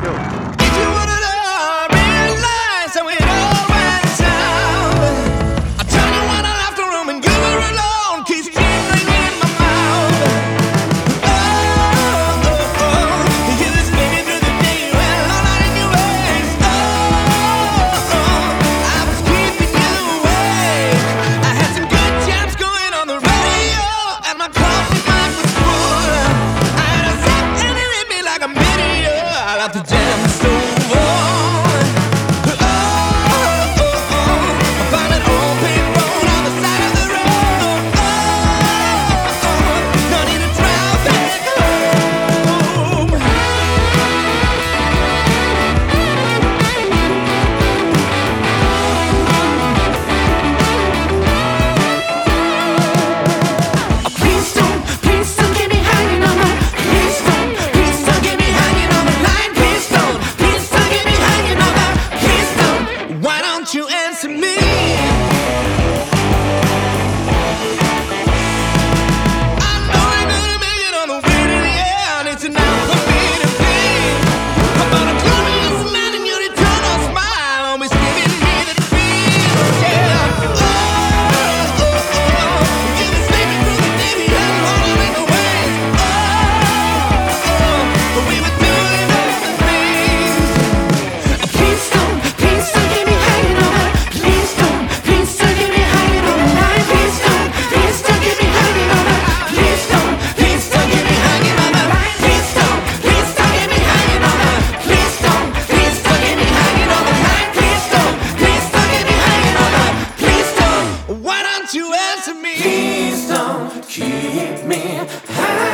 If you wanna know, realize how it all went down. I tell you when I left the room and you were alone, keeps jingling in my mouth. Oh, oh, oh, you was speaking through the day, you went all night in your ways. Oh, oh, I was keeping you awake. I had some good jams going on the radio, and my coffee mug was full. I had a zap and it hit me like a meteor. I left the damn stove on. Oh, oh, oh, I found an old payphone on the side of the road. Oh, oh, no need to drive back home. Please don't get me hanging on the. Please don't get me hanging on the line. Please don't get me hanging on the. Please don't. Why don't you answer me? I know I'm gonna make it on the way to the end. It's enough for me to be about a glorious man and your eternal smile, always giving me the feel. Yeah. Oh, oh, oh. You been sleeping through the day, we had all in the ways. Oh, oh, we were doing all the things. Please don't get me hanging on the. Please don't get me hanging on the line. Please don't get me hanging on the. Please don't get me hanging on the line. Please don't get me hanging on the. Please don't get me hanging on the line. Please don't get me hanging on the. Please don't. Why don't you answer me? Please don't keep me hanging.